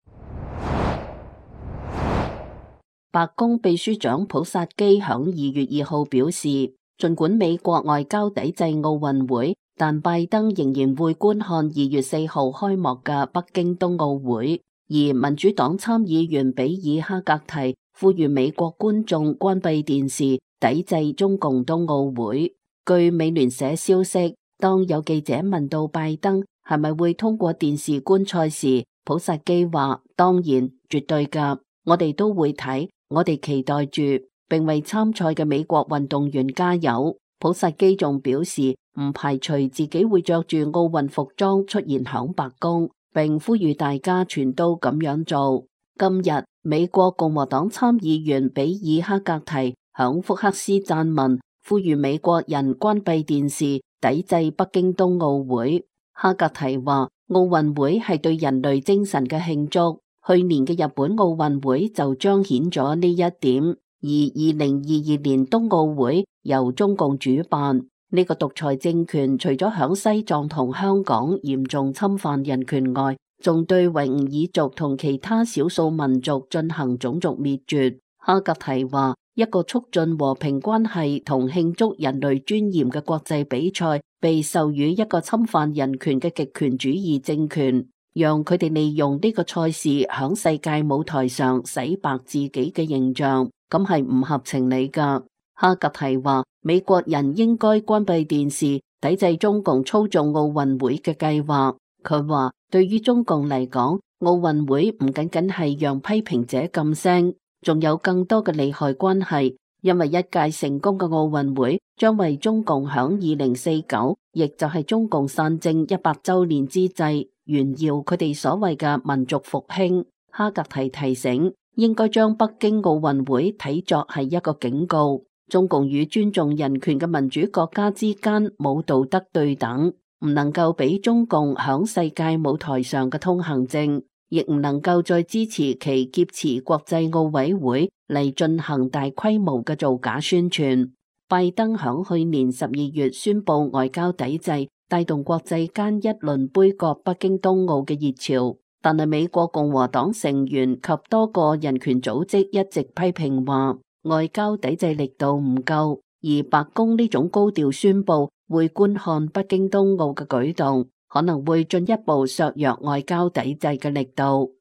[SPEAKER 4] 白宮秘書長普薩基響二月二號表示，儘管美國外交抵制奧運會，但拜登仍然會觀看二月四號開幕嘅北京冬奧會。而民主黨參議員比爾哈格提呼籲美國觀眾關閉電視，抵制中共冬奧會。據美聯社消息，當有記者問到拜登係咪會通過電視觀賽時，普薩基話：當然，絕對㗎，我哋都會睇。我哋期待住，並為參賽嘅美國運動員加油。普薩基仲表示，唔排除自己會着住奧運服裝出現響白宮，並呼籲大家全都咁樣做。今日，美國共和黨參議員比爾哈格提響福克斯撰文，呼籲美國人關閉電視，抵制北京冬奧會。哈格提話，奧運會係對人類精神嘅慶祝。去年嘅日本奧運會就彰顯咗呢一點，而二零二二年冬奧會由中共主辦。呢個獨裁政權除咗響西藏同香港嚴重侵犯人權外，仲對維吾爾族同其他少數民族進行種族滅絕。哈格提話，一個促進和平關係同慶祝人類尊嚴嘅國際比賽被授予一個侵犯人權嘅極權主義政權，讓佢哋利用呢個賽事響世界舞台上洗白自己嘅形象，咁係唔合情理噶。哈格提話，美國人應該關閉電視，抵制中共操縱奧運會嘅計劃。佢話，對於中共嚟講，奧運會唔僅僅係讓批評者噤聲，仲有更多嘅利害關係，因為一屆成功嘅奧運會將為中共響二零四九，亦就係中共散政一百周年之際，炫耀佢哋所謂嘅民族復興。哈格提提醒，應該將北京奧運會睇作係一個警告，中共與尊重人權嘅民主國家之間冇道德對等，唔能夠俾中共響世界舞台上嘅通行證，亦唔能夠再支持其劫持國際奧委會嚟進行大規模嘅造假宣傳。拜登響去年十二月宣布外交抵制，帶動國際間一輪杯葛北京冬奧嘅熱潮。 但係美國共和黨成員及多個人權組織一直批評話，外交抵制力度唔夠，而白宮呢種高調宣佈會觀看北京冬奧嘅舉動，可能會進一步削弱外交抵制嘅力度。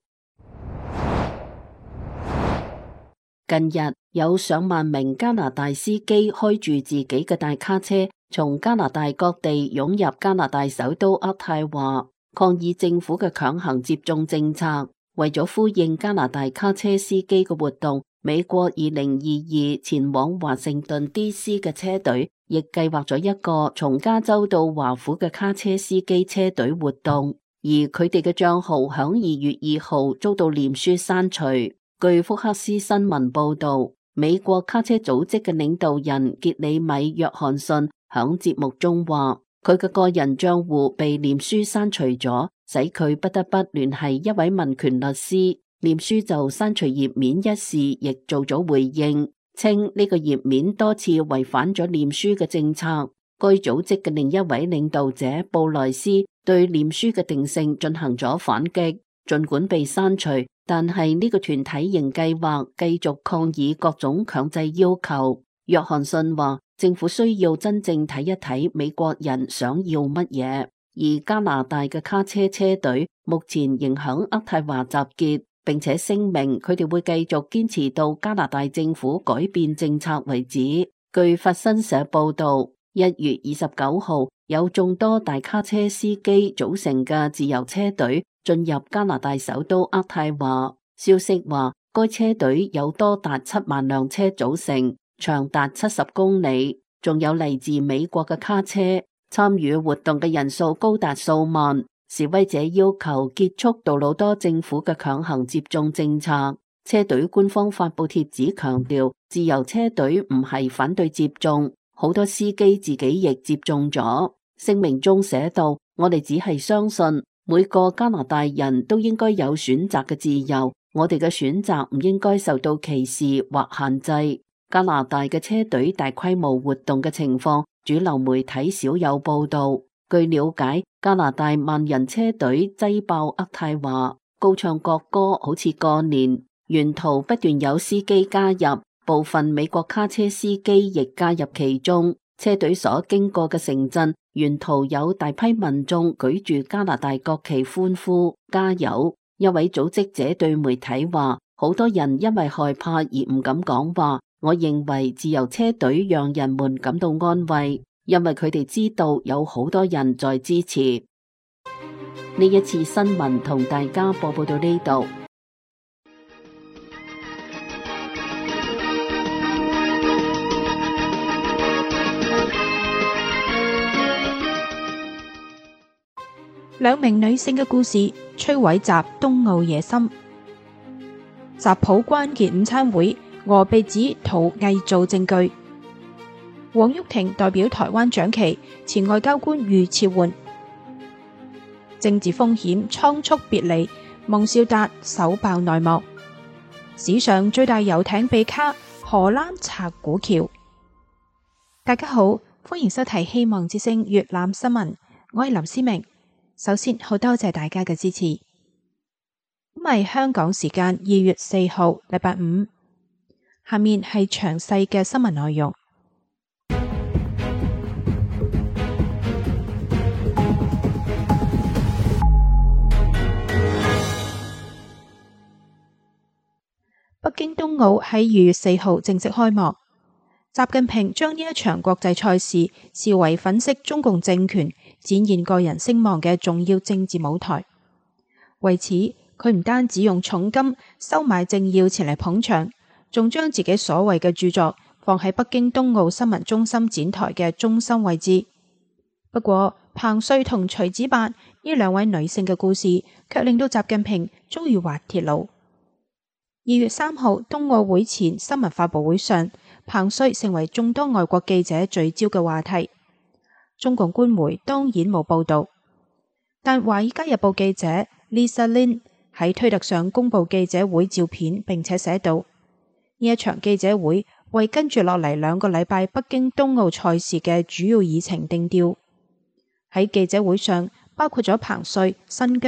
[SPEAKER 4] 近日有上萬名加拿大司機開住自己嘅大卡車，從加拿大各地湧入加拿大首都渥太華，抗議政府嘅強行接種政策。為咗呼應加拿大卡車司機嘅活動，美國二零二二前往華盛頓 D C 嘅車隊亦計劃咗一個從加州到華府嘅卡車司機車隊活動，而佢哋嘅賬號響二月二號遭到臉書刪除。據福克斯新聞報道，美國卡車組織嘅領導人傑里米約翰遜響節目中話，佢嘅個人賬戶被臉書刪除咗，使佢不得不聯繫一位民權律師。臉書就刪除頁面一事亦做咗回應，稱呢個頁面多次違反咗臉書嘅政策。該組織嘅另一位領導者布萊斯對臉書嘅定性進行咗反擊，儘管被刪除，但係呢個團體仍計劃繼續抗議各種強制要求。約翰遜話，政府需要真正睇一睇美國人想要乜嘢，而加拿大嘅卡車車隊目前仍響渥太華集結，並且聲明佢哋會繼續堅持到加拿大政府改變政策為止。據法新社報道，一月二十九號有眾多大卡車司機組成嘅自由車隊進入加拿大首都渥太華。消息話，該車隊有多達七萬輛車組成，長達七十公里，仲有嚟自美國嘅卡車。參與活動嘅人數高達數萬。示威者要求結束杜魯多政府嘅強行接種政策。車隊官方發佈帖子強調，自由車隊唔係反對接種，好多司機自己亦接種咗。聲明中寫道，我哋只係相信每個加拿大人都應該有選擇嘅自由，我哋嘅選擇唔應該受到歧視或限制。加拿大嘅車隊大規模活動嘅情況，主流媒體少有報道。據了解，加拿大萬人車隊擠爆渥太華，高唱國歌，好似過年。沿途不斷有司機加入，部分美國卡車司機亦加入其中。車隊所經過嘅城鎮，沿途有大批民眾舉住加拿大國旗歡呼加油。一位組織者對媒體話，好多人因為害怕而唔敢講話。我認為自由車隊讓人們感到安慰，因為佢哋知道有好多人在支持。呢一次新聞同大家播報到呢度。
[SPEAKER 5] 兩名女性嘅故事摧毀集冬奧野心。習普關鍵午餐會，俄被指圖偽造證據。黃郁婷代表台灣掌旗，前外交官遇撤換。政治風險倉促別離，孟兆達首爆內幕。史上最大遊艇被卡，荷蘭拆古橋。大家好，歡迎收睇希望之聲粵覽新聞，我係林思明。首先好多謝大家嘅支持。今日香港時間二月四號禮拜五，下面係詳細嘅新聞內容。北京冬奧喺二月四號正式開幕，習近平將呢一場國際賽事視為粉飾中共政權、展現個人聲望嘅重要政治舞台。為此，佢唔單止用重金收買政要前嚟捧場，仲將自己所謂嘅著作放喺北京冬奧新聞中心展台嘅中心位置。不過，彭帥同徐子八呢兩位女性嘅故事，卻令到習近平遭遇滑鐵盧。二月三號冬奧會前新聞發佈會上，彭帥成為眾多外國記者聚焦嘅話題。中共官媒當然冇報道，但《華爾街日報》記者 Lisa Lin 喺推特上公布記者會照片，並且寫道：呢一場記者會為跟住落嚟兩個禮拜北京冬奧賽事嘅主要議程定調。喺記者會上，包括咗彭帥、新疆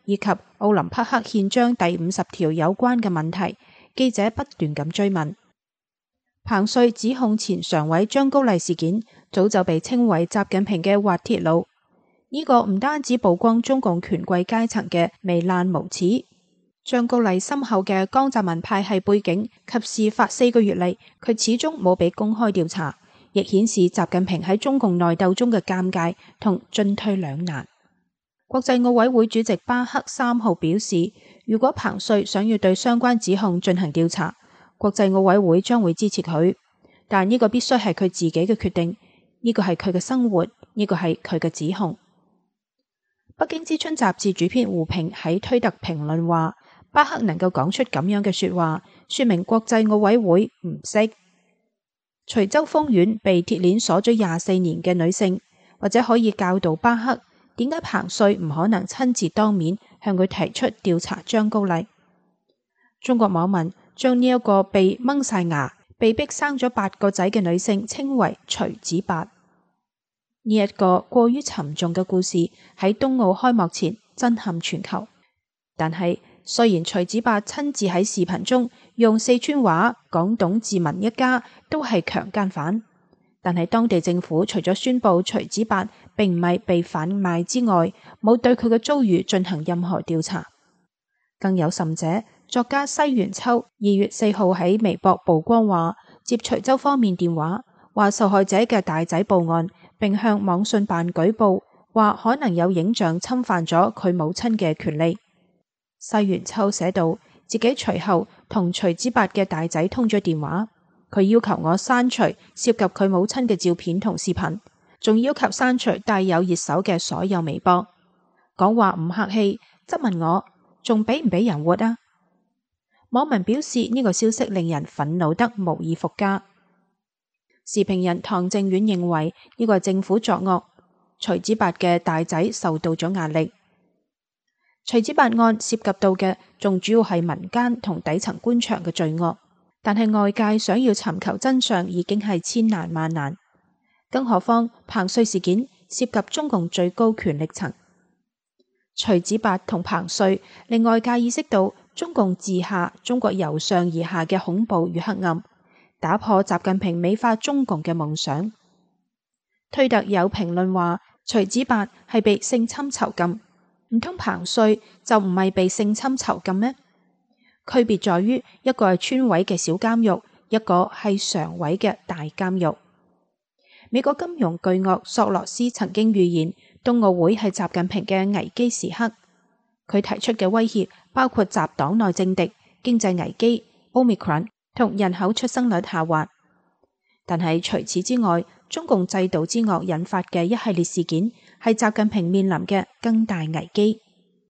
[SPEAKER 5] 以及奧林匹克憲章第五十條有關嘅問題，記者不斷咁追問。彭帥指控前常委張高麗事件早就被稱為習近平嘅滑鐵盧，呢、這個唔單止曝光中共權貴階層嘅糜爛無恥，張高麗深厚嘅江澤民派系背景及事發四個月嚟，佢始終冇被公開調查，亦顯示習近平喺中共內鬥中嘅尷尬同進退兩難。國際奧委會主席巴克三號表示，如果彭帥想要對相關指控進行調查，國際奧委會將會支持佢，但呢個必須係佢自己嘅決定，呢個係佢嘅生活，呢個係佢嘅指控。北京之春雜誌主編胡平喺推特評論話，巴克能夠講出咁樣嘅說話，說明國際奧委會唔識。徐州豐縣被鐵鏈鎖咗廿四年嘅女性，或者可以教導巴克點解彭帥唔可能親自當面向佢提出調查張高麗。中國網民將呢一個被掹晒牙、被逼生咗八個仔嘅女性稱為徐子八。呢一個過於沉重嘅故事喺冬奧開幕前震撼全球。但係雖然徐子八親自喺視頻中用四川話講董志文一家都係強姦犯，但係當地政府除咗宣布徐子八並唔係被販賣之外，冇對佢嘅遭遇進行任何調查。更有甚者，作家西元秋二月四號喺微博曝光話，接徐州方面電話，話受害者嘅大仔報案，並向網信辦舉報，話可能有影像侵犯咗佢母親嘅權利。西元秋寫道，自己隨後同徐子八嘅大仔通咗電話，佢要求我刪除涉及佢母親嘅照片同視頻，仲要求刪除帶有熱搜嘅所有微博，講話唔客氣，質問我仲俾唔俾人活啊？網民表示呢個消息令人憤怒得無以復加。時評人唐正遠認為呢個係政府作惡，徐子八嘅大仔受到咗壓力。徐子八案涉及到嘅仲主要係民間同底層官場嘅罪惡，但係外界想要尋求真相已經係千難萬難，更何況彭帥事件涉及中共最高權力層。徐子八同彭帥令外界意識到中共自下中國由上而下嘅恐怖與黑暗，打破習近平美化中共嘅夢想。推特有評論話，徐子八係被性侵囚禁，唔通彭帥就唔係被性侵囚禁咩？區別在於一個係村委嘅小監獄，一個係常委嘅大監獄。美國金融巨鱷索羅斯曾經預言冬奧會係習近平嘅危機時刻，佢提出嘅威脅包括習黨內政敵、經濟危機、Omicron 同人口出生率下滑。但係除此之外，中共制度之惡引發嘅一系列事件係習近平面臨嘅更大危機。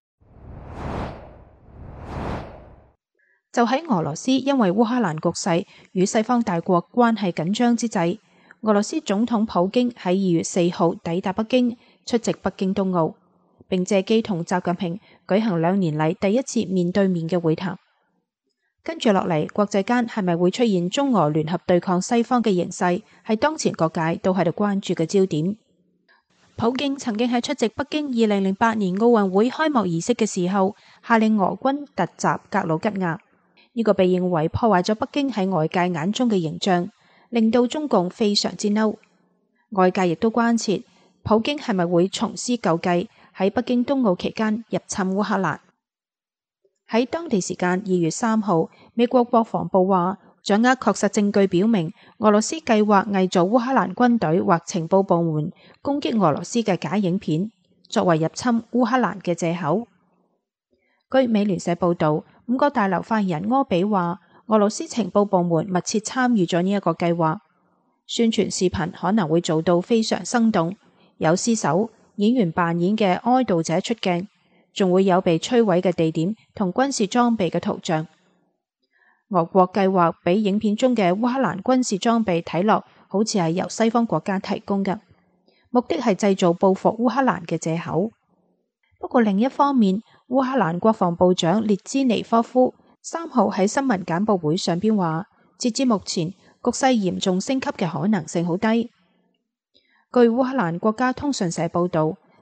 [SPEAKER 5] 就喺俄羅斯因為烏克蘭局勢與西方大國關係緊張之際，俄羅斯總統普京喺二月四號抵達北京，出席北京冬奧，並借機同習近平舉行兩年嚟第一次面對面嘅會談。跟住落嚟，國際間係咪會出現中俄聯合對抗西方嘅形勢，係當前各界都喺度關注嘅焦點。普京曾經喺出席北京二零零八年奧運會開幕儀式嘅時候，下令俄軍突襲格魯吉亞，呢、這個被認為破壞咗北京喺外界眼中嘅形象，令到中共非常之嬲。外界亦都關切普京係咪會重施舊計，喺北京冬奧期間入侵烏克蘭。喺當地時間二月三號，美國國防部話，掌握確實證據表明俄羅斯計劃偽造烏克蘭軍隊或情報部門攻擊俄羅斯嘅假影片，作為入侵烏克蘭嘅借口。據美聯社報道，五角大樓發言人柯比話，俄羅斯情報部門密切參與咗呢一個計劃，宣傳視頻可能會做到非常生動，有屍首、演員扮演嘅哀悼者出鏡，仲會有被摧毀嘅地點同軍事裝備嘅圖像。俄國計劃俾影片中嘅烏克蘭軍事裝備睇落好似係由西方國家提供嘅，目的係製造報復烏克蘭嘅借口。不過另一方面，烏克蘭國防部長列茲尼科夫三號喺新聞簡報會上邊話，截至目前局勢嚴重升級嘅可能性好低。據烏克蘭國家通訊社報道，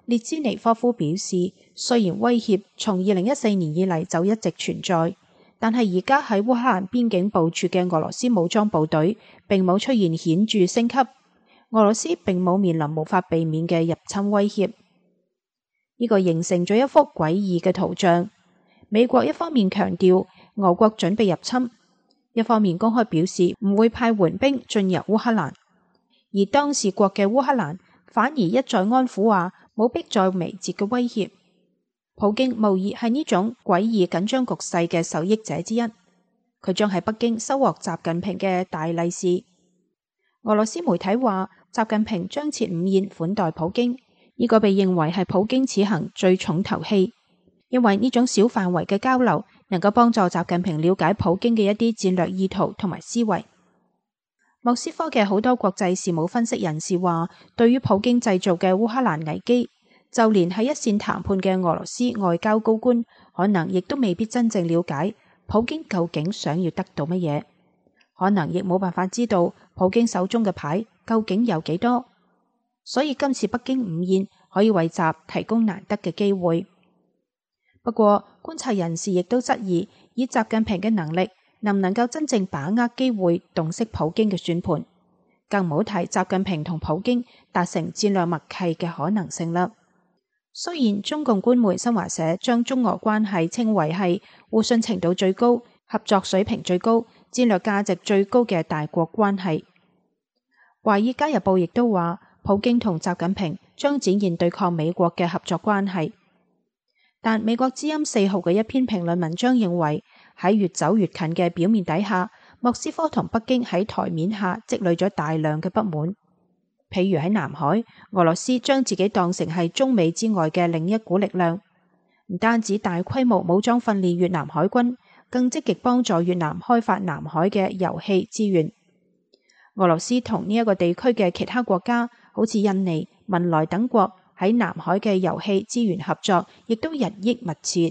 [SPEAKER 5] 列茲尼科夫表示，雖然威脅從二零一四年以嚟就一直存在，但係而家喺烏克蘭邊境部署嘅俄羅斯武裝部隊並冇出現顯著升級，俄羅斯並冇面臨無法避免嘅入侵威脅。呢個形成咗一幅詭異嘅圖像。美國一方面強調俄國準備入侵，一方面公開表示唔會派援兵進入烏克蘭，而當事國嘅烏克蘭反而一再安撫話冇迫在眉睫嘅威脅。普京無疑係呢種詭異緊張局勢嘅受益者之一，佢將喺北京收穫習近平嘅大利是。俄羅斯媒體話，習近平將設午宴款待普京，呢個被認為係普京此行最重頭戲，因為呢種小範圍嘅交流能夠幫助習近平了解普京嘅一啲戰略意圖同埋思維。莫斯科嘅好多國際事務分析人士話，對於普京製造嘅烏克蘭危機，就連喺一線談判嘅俄羅斯外交高官，可能亦都未必真正了解普京究竟想要得到乜嘢，可能亦冇辦法知道普京手中嘅牌究竟有幾多。所以今次北京午宴可以為習提供難得嘅機會。不過觀察人士亦都質疑，以習近平嘅能力，能唔能夠真正把握機會洞悉普京嘅算盤，更唔好提習近平同普京達成戰略默契嘅可能性啦。雖然中共官媒新華社將中俄關係稱為係互信程度最高、合作水平最高、戰略價值最高嘅大國關係，華爾街日報亦都話普京同習近平將展現對抗美國嘅合作關係。但美國之音四號嘅一篇評論文章認為，喺越走越近嘅表面底下，莫斯科同北京喺台面下積累咗大量嘅不滿。譬如喺南海，俄羅斯將自己當成係中美之外嘅另一股力量，唔單止大規模武裝訓練越南海軍，更積極幫助越南開發南海嘅油氣資源。俄羅斯同呢一個地區嘅其他國家，好似印尼、文萊等國，喺南海嘅油氣資源合作亦都日益密切。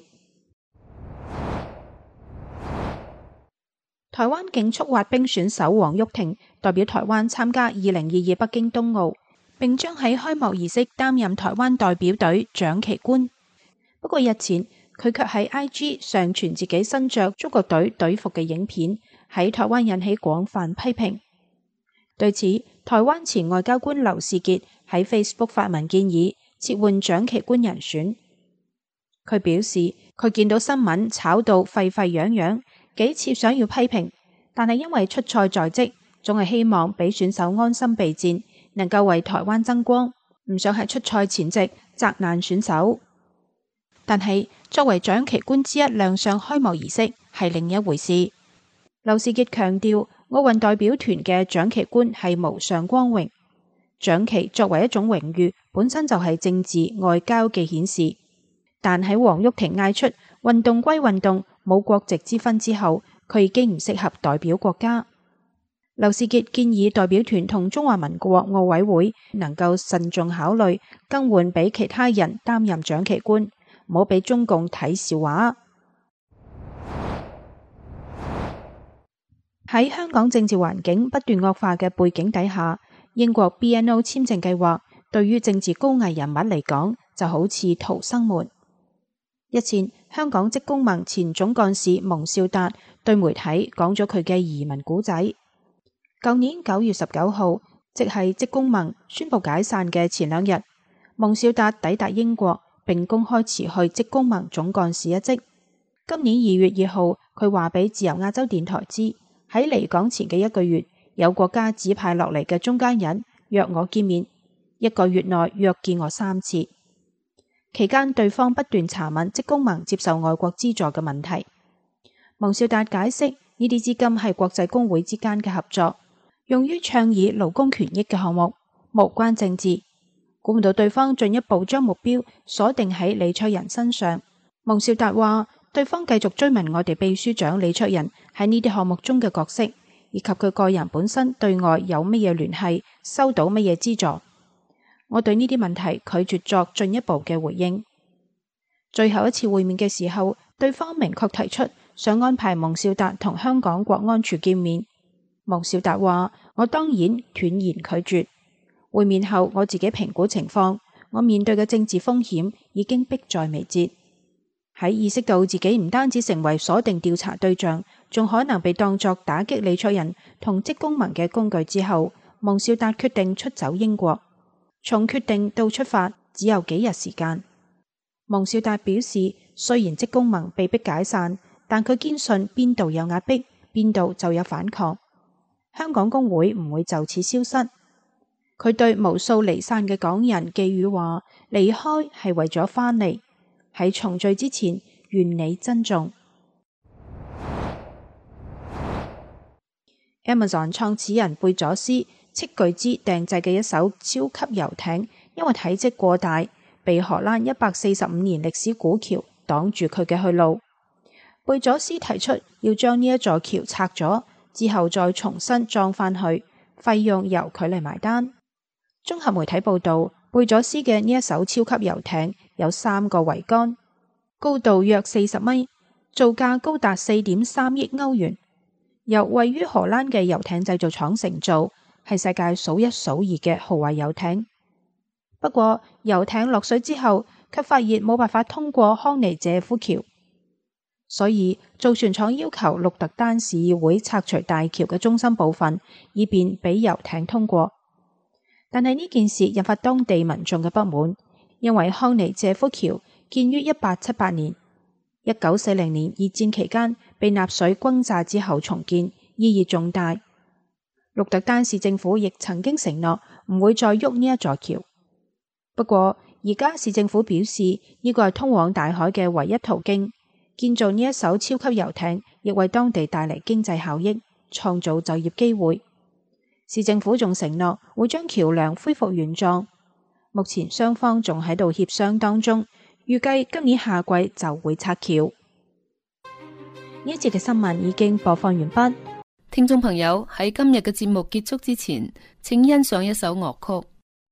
[SPEAKER 5] 台灣競速滑冰選手黃郁婷代表台灣參加二零二二北京冬奧，並將喺開幕儀式擔任台灣代表隊掌旗官。不過日前佢卻喺 I G 上傳自己身着中國隊隊服嘅影片，喺台灣引起廣泛批評。對此，台灣前外交官劉士傑喺 Facebook 發文建議撤換掌旗官人選。佢表示，佢見到新聞炒到沸沸揚揚，幾次想要批評，但係因為出賽在即，總係希望俾選手安心備戰，能夠為台灣爭光，唔想喺出賽前夕責難選手。但係作為掌旗官之一亮相開幕儀式係另一回事。劉士傑強調，奧運代表團嘅掌旗官係無上光榮，掌旗作為一種榮譽，本身就係政治外交嘅顯示。但喺黃郁婷嗌出運動歸運動，冇國籍之分之後，佢已經唔適合代表國家。劉士傑建議代表團同中華民國奧委會能夠慎重考慮更換俾其他人擔任掌旗官，唔好俾中共睇笑話。喺香港政治環境不斷惡化嘅背景底下，英國 B N O 簽證計劃對於政治高危人物嚟講就好似逃生門。日前，香港職工盟前總幹事蒙兆達對媒體講咗佢嘅移民故仔。舊年九月十九號，即係職工盟宣布解散嘅前兩日，蒙兆達抵達英國，並公開辭去職工盟總幹事一職。今年二月二號，佢話俾自由亞洲電台知，喺離港前嘅一個月，有國家指派落嚟嘅中間人約我見面，一個月內約見我三次。期間對方不斷查問職工盟接受外國資助嘅問題。蒙兆達解釋，呢啲資金係國際工會之間嘅合作，用於倡議勞工權益嘅項目，無關政治。估唔到對方進一步將目標鎖定喺李卓人身上。蒙兆達話，對方繼續追問我哋秘書長李卓人喺呢啲項目中嘅角色，以及佢個人本身對外有乜嘢聯繫，收到乜嘢資助。我對呢啲問題拒絕作進一步嘅回應。最後一次會面嘅時候，對方明確提出想安排蒙兆達同香港國安處見面。蒙兆達話，我當然斷然拒絕。會面後我自己評估情況， 我面對嘅政治風險已經迫在眉睫。喺意識到自己唔單止成為鎖定調查對象，仲可能被當作打擊李卓人同職工盟嘅工具之後，蒙兆達決定出走英國。從決定到出發只有幾日時間。蒙兆達表示，雖然職工盟被迫解散，但佢堅信邊度有壓迫，邊度就有反抗。香港工會唔會就此消失。佢對無數離散嘅港人寄語話：離開係為咗翻嚟，喺重聚之前，願你珍重。Amazon 創始人貝佐斯斥巨資訂製嘅一艘超級遊艇，因為體積過大，被荷蘭一百四十五年歷史古橋擋住佢嘅去路。貝佐斯提出要將呢一座橋拆咗，之後再重新裝返去，費用由佢嚟埋單。綜合媒體報道，貝佐斯嘅呢一艘超級遊艇有三個桅杆，高度約四十米，造價高達四點三億歐元，由位於荷蘭嘅遊艇製造廠承造，係世界數一數二嘅豪華遊艇。不過遊艇落水之後，卻發現冇辦法通過康尼謝夫橋，所以造船廠要求鹿特丹市議會拆除大橋嘅中心部分，以便俾遊艇通過。但係呢件事引發當地民眾嘅不滿，因為康尼謝夫橋建於一八七八年，一九四零年二戰期間被納粹轟炸之後重建，意義重大。鹿特丹市政府亦曾經承諾唔會再喐呢一座橋。不過而家市政府表示，呢個係通往大海嘅唯一途徑，建造呢一艘超級遊艇亦為當地帶嚟經濟效益，創造就業機會。市政府仲承諾會將橋樑恢復原狀。目前雙方仲喺度協商當中，預計今年夏季就會拆橋。呢一節嘅新聞已經播放完畢。
[SPEAKER 2] 聽眾朋友，喺今日嘅節目結束之前，請欣賞一首樂曲。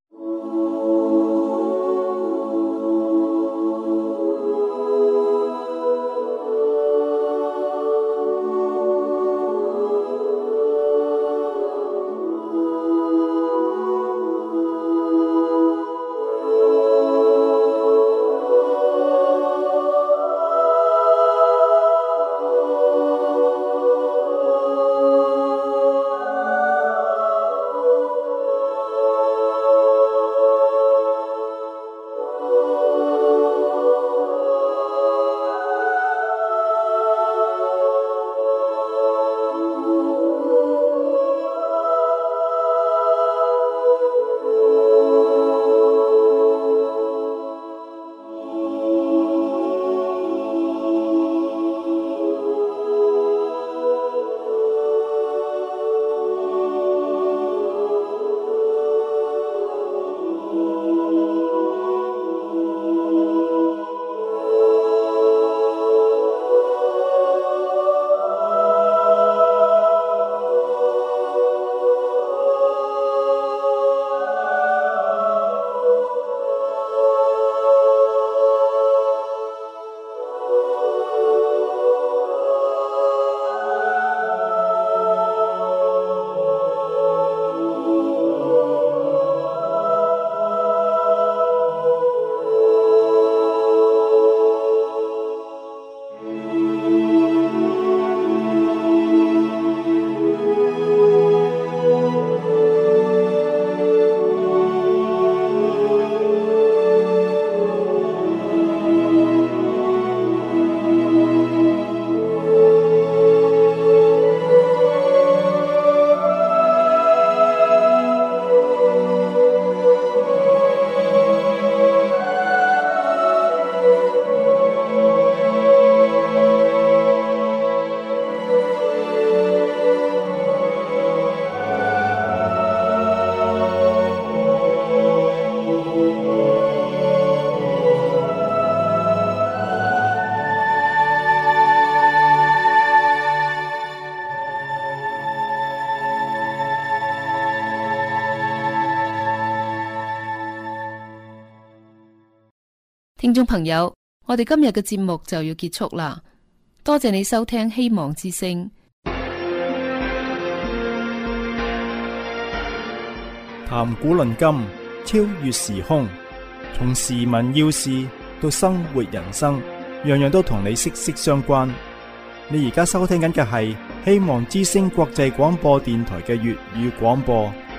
[SPEAKER 2] 聽眾朋友，我哋今日嘅節目就要結束啦，多謝你收聽希望之聲。
[SPEAKER 1] 談古論今，超越時空， 從時聞要事到生活人生，樣樣都同你息息相關。你而家收聽緊嘅係希望之聲國際廣播電台嘅粵語廣播。